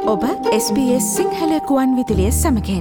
ඔබ SBS සිංහල කුවන් විදුලිය සමගින්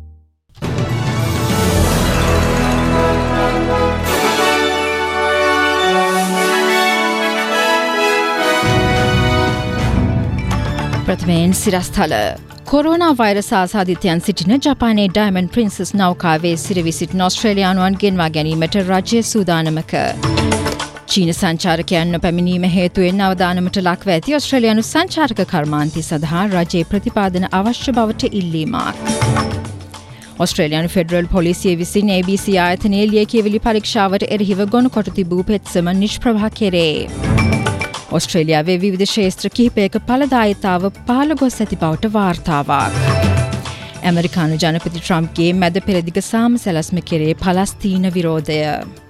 ප්‍රථමයෙන් සිරස්තල කොරෝනා වෛරස් ආසාදිතයන් සිටින ජපානයේ ඩයමන්ඩ් ප්‍රින්සස් නෞකාවේ සිරවි සිටින ඔස්ට්‍රේලියානුවන් ගෙන්වා ගැනීමට රජය සූදානමක. චීන සංචාරකයන් නොපැමිණීම හේතුවෙන් අවදානමට ලක්ව ඇති ඔස්ට්‍රේලියානු සංචාරක කර්මාන්තය සඳහා රජයේ ප්‍රතිපාදන අවශ්‍ය බවට ඉල්ලීමක්. ඔස්ට්‍රේලියානු ෆෙඩරල් පොලිසිය විසින් ABC ආයතනයේ ලියකියවිලි පරීක්ෂාවට එරෙහිව ගොනුකොට තිබූ පෙත්සම නිෂ්ප්‍රභා කෙරේ. ඔස්ට්‍රේලියාවේ විවිධ ක්ෂේත්‍ර කිහිපයක ඵලදායීතාව පහළ ගොස් ඇති බවට වාර්තාවක්. ඇමරිකානු ජනපති ට්‍රම්ප්ගේ මැද පෙරදිග සාම සැලැස්ම කෙරේ පලස්තීන විරෝධය.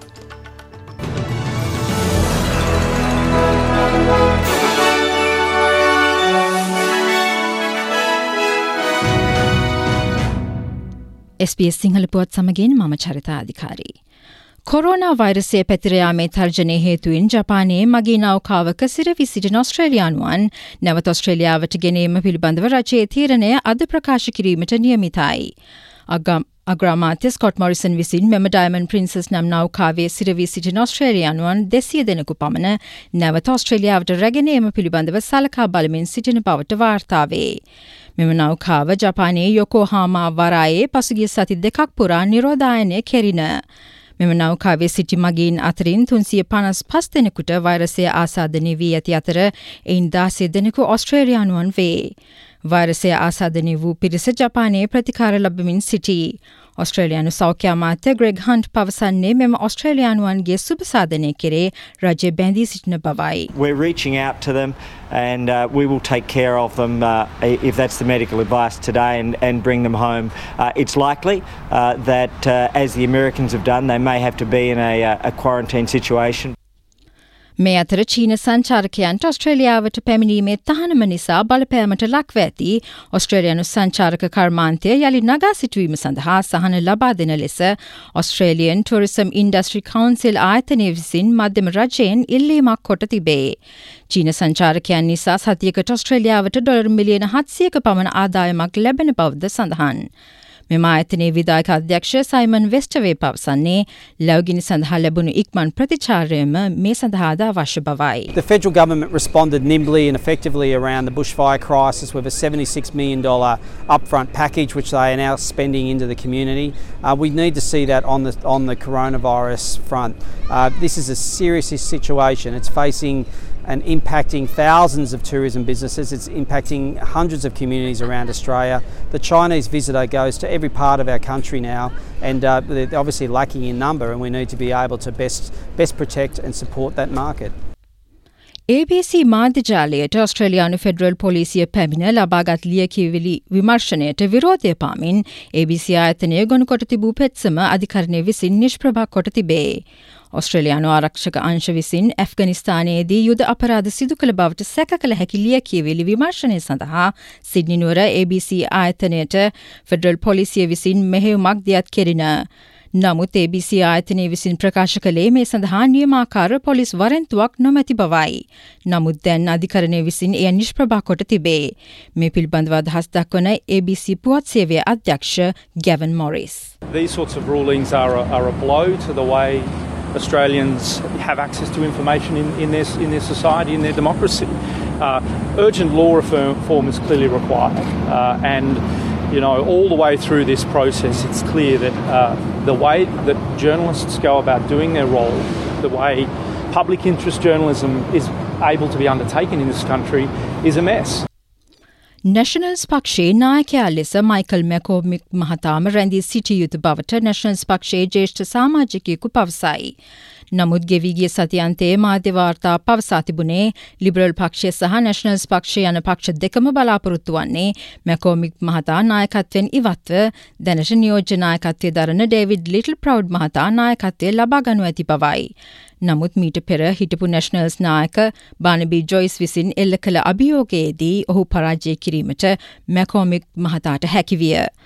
SBS සිංහල පුවත් සමගින් මම චරිතා අධිකාරී. කොරෝනා වෛරසය පැතිර යාමේ තර්ජනය හේතුවෙන් ජපානයේ මගී නෞකාවක සිරවි සිටින ඔස්ට්‍රේලියානුවන් නැවත ඔස්ට්‍රේලියාවට ගෙනීම පිළිබඳව රජයේ තීරණය අද ප්‍රකාශ කිරීමට නියමිතයි. අග්‍රාමාත්‍ය ස්කොට් මොරිසන් විසින් මෙම ඩයමන්ඩ් ප්‍රින්සස් නම් නෞකාවේ සිරවි සිටින ඔස්ට්‍රේලියානුවන් 200 දෙනෙකු පමණ නැවත ඔස්ට්‍රේලියාවට රැගෙන ඒම පිළිබඳව සලකා බලමින් සිටින බවට වාර්තා වේ. මෙම නෞකාව ජපානයේ යොකෝහාමා වරායේ පසුගිය සති දෙකක් පුරා නිරෝධායනය කෙරින. මෙම නෞකාවේ සිටි මගීන් අතරින් 355 දෙනෙකුට වෛරසය ආසාදනය වී ඇති අතර එයින් 16 දෙනෙකු ඔස්ට්‍රේලියානුවන් වේ. වෛරසය ආසාදනය වූ පිරිස ජපානයේ ප්‍රතිකාර ලබමින් සිටී. ඔස්ට්‍රේලියානු සෞඛ්‍ය අමාත්‍ය ග්‍රෙග් හන්ට් පවසන්නේ මෙම ඔස්ට්‍රේලියානුවන්ගේ සුබ සාධනය කෙරේ රජය බැඳී සිටින බවයි. We're reaching out to them and we will take care of them if that's the medical advice today and bring them home. It's likely that as the Americans have done, they may have to be in a quarantine situation. මේ අතර චීන සංචාරකයන්ට ඔස්ට්‍රේලියාවට පැමිණීමේ තහනම නිසා බලපෑමට ලක්ව ඇති ඔස්ට්‍රේලියානු සංචාරක කර්මාන්තය යළි නගා සිටුවීම සඳහා සහන ලබා දෙන ලෙස Australian Tourism Industry Council ආයතනය විසින් මධ්‍යම රජයෙන් ඉල්ලීමක් කොට තිබේ. චීන සංචාරකයන් නිසා සතියකට ඔස්ට්‍රේලියාවට ඩොලර් මිලියන 700ක පමණ ආදායමක් ලැබෙන බවද සඳහන්. මෙම ආයතනයේ විධායක අධ්‍යක්ෂ සයිමන් වෙස්ටවේ පවසන්නේ ලැබගිනි සඳහා ලැබුණු ඉක්මන් ප්‍රතිචාරයම මේ සඳහාද අවශ්‍ය බවයි. The federal government responded nimbly and effectively around the bushfire crisis with a $76 million upfront package which they are now spending into the community. We need to see that on the coronavirus front. This is a serious situation. It's facing and impacting thousands of tourism businesses. It's impacting hundreds of communities around Australia. The Chinese visitor goes to every part of our country now and they're obviously lacking in number and we need to be able to best protect and support that market. ABC මාධ්‍ය ජාලයට ඔස්ට්‍රේලියානු federal පොලිසිය පැමිණ ලබාගත් ලියකියවිලි විමර්ශනයට විරෝධය පාමින් ABC ආයතනය ගොනුකොට තිබූ පෙත්සම අධිකරණය විසින් නිෂ්ප්‍රභා කොට තිබේ. ඔස්ට්‍රේලියානු ආරක්ෂක අංශ විසින් ඇෆ්ගනිස්තානයේදී යුද අපරාධ සිදු කළ බවට සැක කළ හැකි ලියකියවිලි විමර්ශනය සඳහා සිඩ්නි නුවර ABC ආයතනයට ෆෙඩරල් පොලිසිය විසින් මෙහෙයුමක් දියත් කෙරින. නමුත් ABC ආයතනය විසින් ප්‍රකාශ කළේ මේ සඳහා නියමාකාර පොලිස් වරෙන්තුවක් නොමැති බවයි. නමුත් දැන් අධිකරණය විසින් එය නිෂ්ප්‍රභා කොට තිබේ. මේ පිළිබඳව අදහස් දක්වන ABC පුවත් සේවයේ අධ්‍යක්ෂ Gavin Morris. These sorts of rulings are a blow to the way Australians have access to information in their society, in their democracy. Urgent law reform is clearly required and all the way through this process, it's clear that the way that journalists go about doing their role, the way public interest journalism is able to be undertaken in this country is a mess. Nationals පක්ෂයේ නායකයා ලෙස Michael මැකෝමික් මහතාම රැඳී සිටිය යුතු බවට නැෂනල්ස් පක්ෂයේ ජ්‍යෙෂ්ඨ සමාජිකයෙකු පවසයි. නමුත් ගෙවී ගිය සතියන්තයේ මාධ්‍ය වාර්තා පවසා තිබුණේ ලිබරල් පක්ෂය සහ නැෂනල්ස් පක්ෂය යන පක්ෂ දෙකම බලාපොරොත්තු වන්නේ මැකෝමික් මහතා නායකත්වයෙන් ඉවත්ව දැනට නියෝජ්‍ය නායකත්වයේ දරන ඩේවිඩ් ලිටල් ප්‍රවුඩ් මහතා නායකත්වය ලබා ගනු ඇති බවයි. නමුත් මීට පෙර හිටපු නැෂනල්ස් නායක බානබී ජොයිස් විසින් එල්ල කළ අභියෝගයේදී ඔහු පරාජය කිරීමට මැකෝමික් මහතාට හැකිවිය.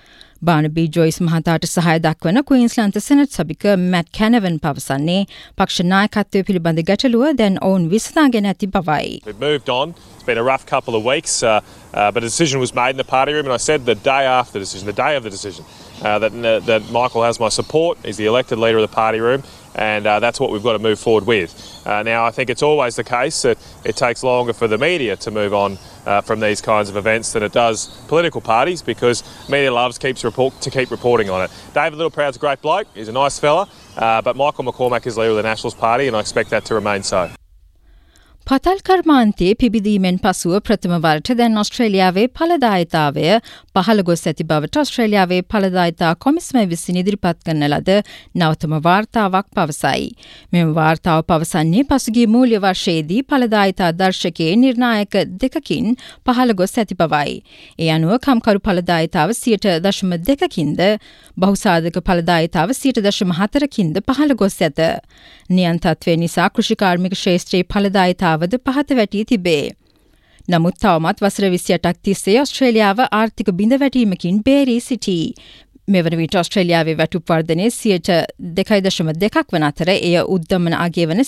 බානබී ජොයිස් මහතාට සහාය දක්වන ක්වීන්ස්ලන්ත සෙනට් සභික මැට් කැනවන් පවසන්නේ පක්ෂ නායකත්වය පිළිබඳ ගැටලුව දැන් ඔවුන් විසඳාගෙන ඇති බවයි. We've moved on. It's been a rough couple of weeks, but a decision was made in the party room, and I said the day after the decision, the day of the decision, that Michael has my support. He's the elected leader of the party room, and that's what we've got to move forward with. Now, I think it's always the case that it takes longer for the media to move on from these kinds of events than it does political parties, because media loves to keep reporting on it. David Littleproud's a great bloke. He's a nice fella, but Michael McCormack is leader of the Nationals Party, and I expect that to remain so. පතල් කර්මාන්තයේ පිබිදීමෙන් පසුව ප්‍රථම වරට දැන් ඔස්ට්‍රේලියාවේ ඵලදායීතාවය පහළ ගොස් ඇති බවට ඔස්ට්‍රේලියාවේ ඵලදායීතා කොමිසම විසින් ඉදිරිපත් කරන ලද නවතම වාර්තාවක් පවසයි. මෙම වාර්තාව පවසන්නේ පසුගිය මූල්‍ය වර්ෂයේදී ඵලදායීතා දර්ශකයේ නිර්ණායක දෙකකින් පහළ ගොස් ඇති බවයි. ඒ අනුව කම්කරු ඵලදායීතාව 0.2කින්ද බහුසාධක ඵලදායීතාව 0.4කින්ද පහළ ගොස් ඇත. නියන්තත්වය නිසා කෘෂිකාර්මික ශේෂ්ත්‍රයේ ඵලදායීතාවද පහත වැටී තිබේ. නමුත් තවමත් වසර 28ක් තිස්සේ ඔස්ට්‍රේලියාව ආර්ථික බිඳවැටීමකින් බේරී සිටී. මෙවන විට ඔස්ට්‍රේලියාවේ වැටුප් වර්ධනය 2.2ක් වන අතර එය උද්දමන අගය වන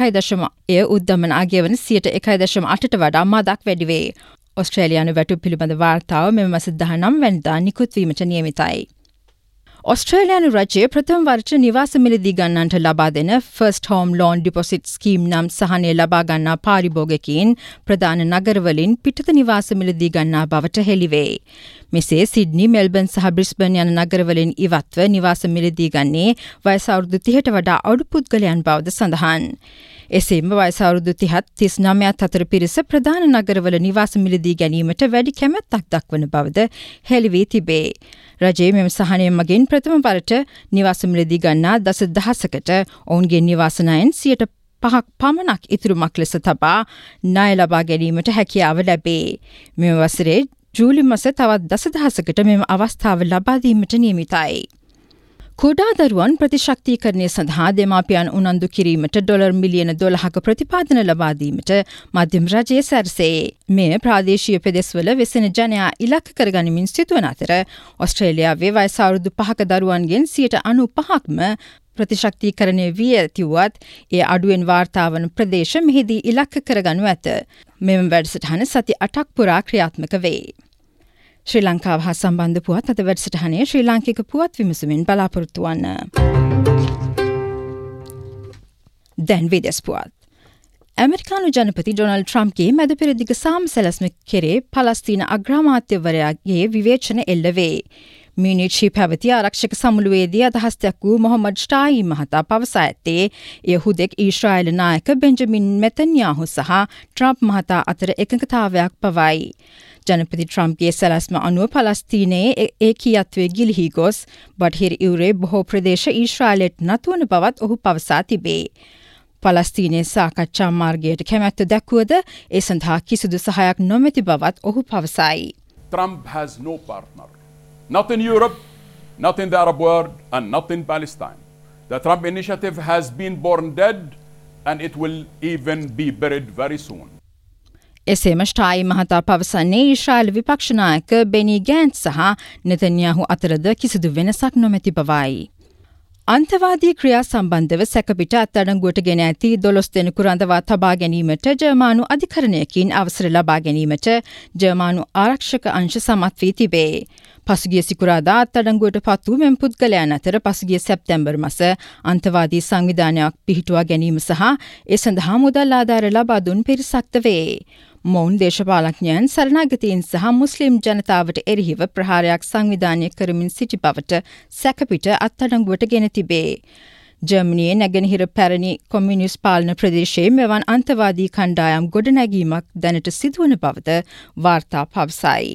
1.8ට වඩා මදක් වැඩි වේ. ඔස්ට්‍රේලියානු වැටුප් පිළිබඳ වාර්තාව මෙම මාස 19 වැනිදා නිකුත් වීමට නියමිතයි. ඔස්ට්‍රේලියානු රජයේ ප්‍රථම වරට නිවාස මිලදී ගන්නන්ට ලබා දෙන first home loan deposit scheme නම් සහනය ලබා ගන්නා පාරිභෝගිකයින් ප්‍රධාන නගරවලින් පිටත නිවාස මිලදී ගන්නා බවට හෙළිවේ. මෙසේ සිඩ්නි, මෙල්බර්න් සහ බ්‍රිස්බන් යන නගරවලින් ඉවත්ව නිවාස මිලදී ගන්නේ වයස අවුරුදු 30ට වඩා අඩු පුද්ගලයන් බවද සඳහන්. එසේම වයස අවුරුදු 30-39 අතර පිරිස ප්‍රධාන නගරවල නිවාස මිලදී ගැනීමට වැඩි කැමැත්තක් දක්වන බවද හෙළි වී තිබේ. රජයේ මෙම සහනය මගින් ප්‍රථම වරට නිවාස මිලදී ගන්නා දහසකට ඔවුන්ගේ නිවාස ණයෙන් 5% පමණක් ඉතුරුමක් ලෙස තබා ණය ලබා ගැනීමට හැකියාව ලැබේ. මෙම වසරේ ජූලි මාස තවත් දහසකට මෙම අවස්ථාව ලබා දීමට නියමිතයි. කුඩා දරුවන් ප්‍රතිශක්තිකරණය සඳහා දෙමාපියන් උනන්දු කිරීමට ඩොලර් මිලියන 12ක ප්‍රතිපාදන ලබා දීමට මධ්‍යම රජය සැරසේ. මෙය ප්‍රාදේශීය පෙදෙස්වල වෙසෙන ජනයා ඉලක්ක කරගනිමින් සිදුවන අතර ඔස්ට්‍රේලියාවේ වයස අවුරුදු 5ක දරුවන්ගෙන් 95%ක්ම ප්‍රතිශක්තිකරණය වී ඇතිවත් ඒ අඩුවෙන් වාර්තා වන ප්‍රදේශ මෙහිදී ඉලක්ක කරගනු ඇත. මෙම වැඩසටහන සති 8ක් පුරා ක්‍රියාත්මක වේ. ශ්‍රී ලංකාව හා සම්බන්ධ පුවත් අද වැඩසටහනේ ශ්‍රී ලාංකික පුවත් විමසුමින් බලාපොරොත්තු වන්න. දැන් විදේශ පුවත්. ඇමරිකානු ජනපති ඩොනල්ඩ් ට්‍රම්ප්ගේ මැද පෙරදිග සාම සැලැස්ම කෙරේ පලස්තීන අග්‍රාමාත්‍යවරයාගේ විවේචන එල්ල වේ. මියුනිච්හි පැවති ආරක්ෂක සමුළුවේදී අදහස් දැක්වූ මොහොමඩ් ස්ටායි මහතා පවසා ඇත්තේ එය හුදෙක් ඊශ්‍රායල නායක බෙන්ජමින් නෙතන්යාහු සහ ට්‍රම්ප් මහතා අතර එකඟතාවයක් පවයි. ජනපති ට්‍රම්ප්ගේ සැලැස්ම අනුව පලස්තීනයේ ඒකීයත්වය ගිලිහී ගොස් බටහිර ඉවුරේ බොහෝ ප්‍රදේශ ඊශ්‍රායලයට නතුවන බවත් ඔහු පවසා තිබේ. පලස්තීනයේ සාකච්ඡා මාර්ගයට කැමැත්ත දැක්වුවද ඒ සඳහා කිසිදු සහයක් නොමැති බවත් ඔහු පවසයි. Trump has no partner. Not in Europe, not in the Arab world, and not in Palestine. The Trump initiative has been born dead, and it will even be buried very soon. එසේම ස්ටායි මහතා පවසන්නේ ඊශ්‍රායල විපක්ෂ නායක බෙනි ගෑන්ට් සහ Netanyahu අතරද කිසිදු වෙනසක් නොමැති බවයි. අන්තවාදී ක්‍රියා සම්බන්ධව සැකපිට අත්අඩංගුවට ගෙන ඇති 12 දෙනෙකු රඳවා තබා ගැනීමට ජර්මානු අධිකරණයකින් අවසර ලබා ගැනීමට ජර්මානු ආරක්ෂක අංශ සමත් වී තිබේ. පසුගිය සිකුරාදා අත්අඩංගුවට පත් වූ මෙම පුද්ගලයන් අතර පසුගිය සැප්තැම්බර් මාස අන්තවාදී සංවිධානයක් පිහිටුවා ගැනීම සහ ඒ සඳහා මුදල් ආධාර ලබා දුන් පිරිසක්ද වේ. මොවුන් දේශපාලඥයන් සරණාගතීන් සහ මුස්ලිම් ජනතාවට එරෙහිව ප්‍රහාරයක් සංවිධානය කරමින් සිටි බවට සැකපිට අත්අඩංගුවට ගෙන තිබේ. ජර්මනියේ නැගෙනහිර පැරණි කොමියුනිස්ට් පාලන ප්‍රදේශයේ මෙවන් අන්තවාදී කණ්ඩායම් ගොඩනැගීමක් දැනට සිදුවන බවද වාර්තා පවසයි.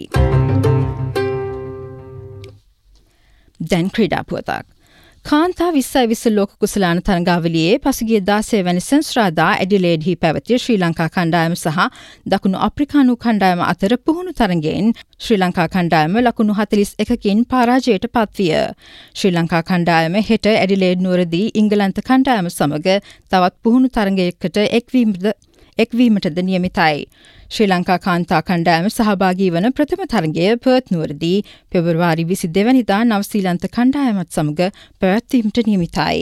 දැන් ක්‍රීඩා පුවතක්. කාන්තා 20 ලෝක කුසලාන තරගාවලියේ පසුගිය 16 වැනි සෙනසුරාදා ඇඩිලේඩ්හි පැවති ශ්‍රී ලංකා කණ්ඩායම සහ දකුණු අප්‍රිකානු කණ්ඩායම අතර පුහුණු තරගයෙන් ශ්‍රී ලංකා කණ්ඩායම ලකුණු 41කින් පරාජයට පත්විය. ශ්‍රී ලංකා කණ්ඩායම හෙට ඇඩිලේඩ් නුවරදී ඉංගලන්ත කණ්ඩායම සමග තවත් පුහුණු තරගයකට එක්වීමටද නියමිතයි. ශ්‍රී ලංකා කාන්තා කණ්ඩායම සහභාගී වන ප්‍රථම තරගය පර්ත් නුවරදී පෙබරවාරි 22 වැනිදා නවසීලන්ත කණ්ඩායමත් සමග පැවැත්වීමට නියමිතයි.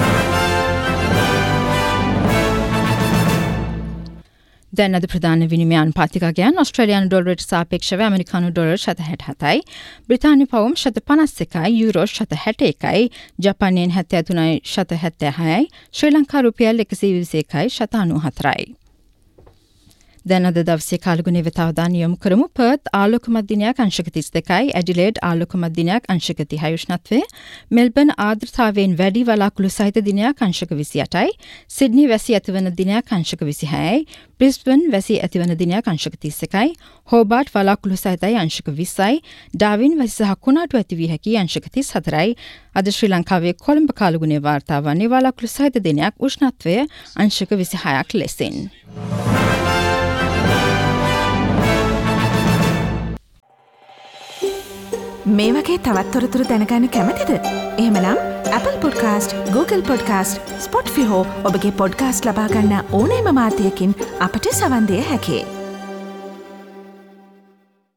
දැන් අද ප්‍රධාන විනිමය අනුපාතිකයන් ඔස්ට්‍රේලියානු ඩොලරයට සාපේක්ෂව ඇමරිකානු ඩොලර් 67යි, බ්‍රිතාන්‍ය පවුම් 51යි, යුරෝ 61යි, ජපානයෙන් 73යි 76යි, ශ්‍රී ලංකා රුපියල් 121යි 94යි. දැන් අද දවසේ කාලගුණය වෙත අවධානය යොමු කරමු. පර්ත් ආලෝකමත් දිනයක් අංශක 32යි, ඇඩිලේඩ් ආලෝකමත් දිනයක් අංශක 30යි උෂ්ණත්වය, මෙල්බන් ආර්ද්‍රතාවයෙන් වැඩි වලාකුළු සහිත දිනයක් අංශක 28යි, සිඩ්නි වැසි ඇතිවන දිනයක් අංශක 26යි, බ්‍රිස්බන් වැසි ඇතිවන දිනයක් අංශක 31යි, හෝබාට් වලාකුළු සහිතයි අංශක 20යි, ඩාවින් වැසි සහ කුණාටු ඇති වී හැකි අංශක 34යි. අද ශ්‍රී ලංකාවේ කොළඹ කාලගුණය වාර්තා වන්නේ වලාකුළු සහිත දිනයක් උෂ්ණත්වය අංශක 26ක් ලෙසින්. මේ වගේ තවත් තොරතුරු දැනගන්න කැමතිද? එහෙමනම් Apple Podcast, Google Podcast, Spotify හෝ ඔබගේ පොඩ්කාස්ට් ලබා ගන්න ඕනෑම මාධ්‍යයකින් අපට සවන් දෙන්න හැකියි.